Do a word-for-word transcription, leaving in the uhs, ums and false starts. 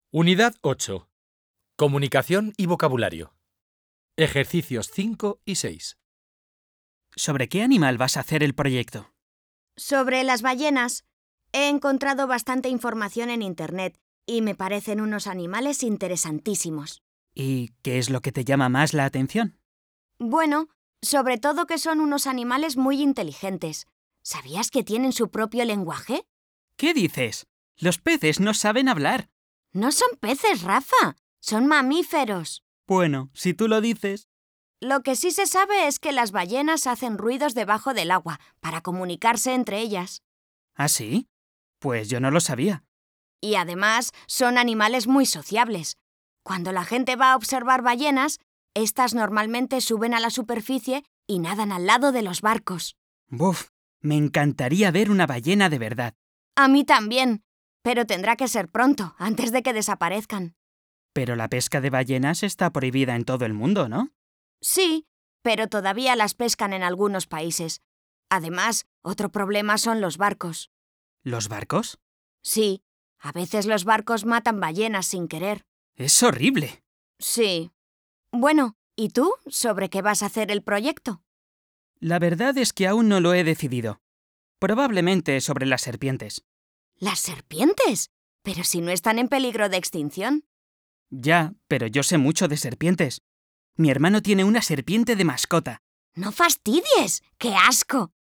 Unidad ocho. Comunicación y vocabulario. Ejercicios cinco y seis. ¿Sobre qué animal vas a hacer el proyecto? Sobre las ballenas. He encontrado bastante información en Internet y me parecen unos animales interesantísimos. ¿Y qué es lo que te llama más la atención? Bueno, sobre todo que son unos animales muy inteligentes. ¿Sabías que tienen su propio lenguaje? ¿Qué dices? Los peces no saben hablar. No son peces, Rafa. Son mamíferos. Bueno, si tú lo dices. Lo que sí se sabe es que las ballenas hacen ruidos debajo del agua para comunicarse entre ellas. ¿Ah, sí? Pues yo no lo sabía. Y además son animales muy sociables. Cuando la gente va a observar ballenas, estas normalmente suben a la superficie y nadan al lado de los barcos. Buf, me encantaría ver una ballena de verdad. A mí también, pero tendrá que ser pronto, antes de que desaparezcan. Pero la pesca de ballenas está prohibida en todo el mundo, ¿no? Sí, pero todavía las pescan en algunos países. Además, otro problema son los barcos. ¿Los barcos? Sí, a veces los barcos matan ballenas sin querer. ¡Es horrible! Sí. Bueno, ¿y tú? ¿Sobre qué vas a hacer el proyecto? La verdad es que aún no lo he decidido. Probablemente sobre las serpientes. ¿Las serpientes? Pero si no están en peligro de extinción. Ya, pero yo sé mucho de serpientes. Mi hermano tiene una serpiente de mascota. ¡No fastidies! ¡Qué asco!